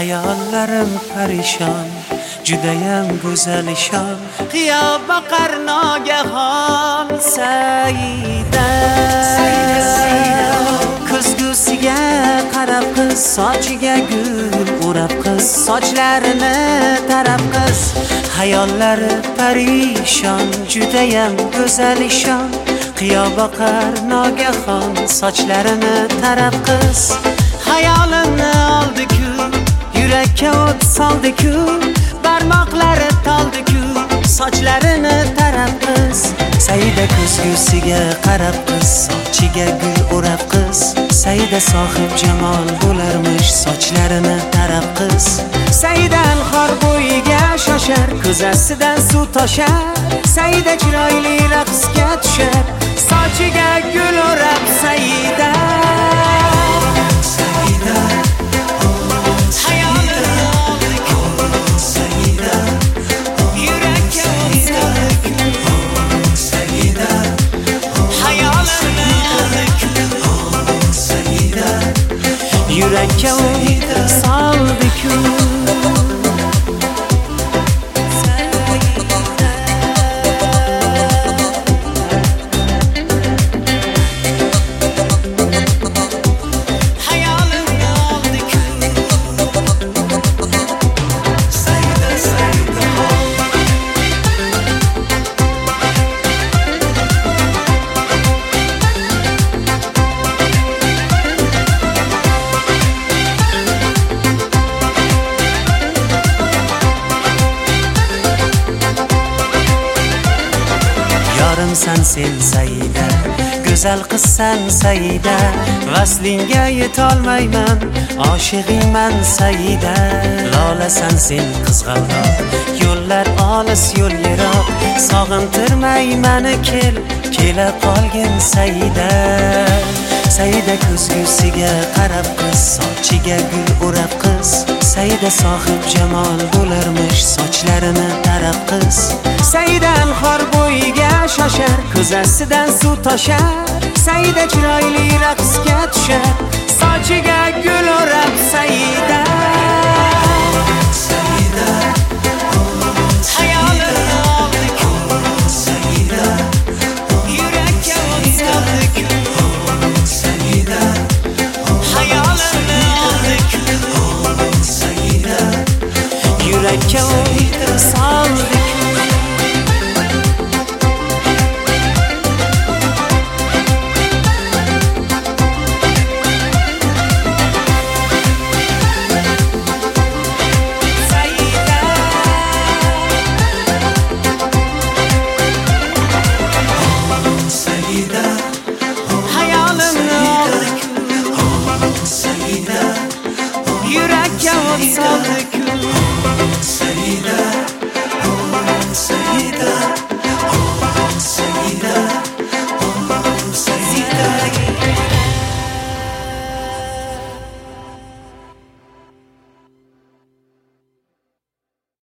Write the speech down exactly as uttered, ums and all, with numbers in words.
Hayollarim parishon, judayam go'zal ishon. Qiyo boqar nogahon Saida. Ko'zgusiga qarab qiz, sochiga gul o'rab qiz, sochlarini tarab qiz. Hayollari parishon, judayam go'zal ishon. Qiyo boqar nogahon sochlarini tarab qiz. Hayolimni oldi-ku, yurakka o't soldi-ku, barmoqlari toldi-ku, sochlarini tarab qiz. Saida ko'zgusiga qarab qiz, sochiga gul o'rab qiz. Saida sohib jamol bo'larmish, sochlarini tarab qiz. Saida anhor bo'yiga shoshar, ko'zasidan suv toshar. Saida chiroyli raqsga tushar, sochiga gul o'rab Saida. Yurakka o't soldi-ku. Sen sen Saida, go'zal qizsan Saida. Vaslingga yetolmayman, oshig'ingman Saida. Lolasan sen qizg'aldoq, yo'llar olis yo'l yiroq. Sog'intirmay meni kel, kela qolgin Saida. Saida ko'zgusiga qarab qiz, sochiga gul o'rab qiz. Saida sohib jamol bo'larmish, sochlarini tarab qiz. Saida anhor bo'yiga shoshar, ko'zasidan suv toshar. Saida chiroyli raqsga tushar, sochiga gul o'rab Saida. Saida hayolimni oldi-ku, Saida yurakka o't soldi-ku. Saida hayolimni oldi-ku, Saida yurakka o't soldi-ku. Yurakka o't soldi-ku. Saida, oh Saida.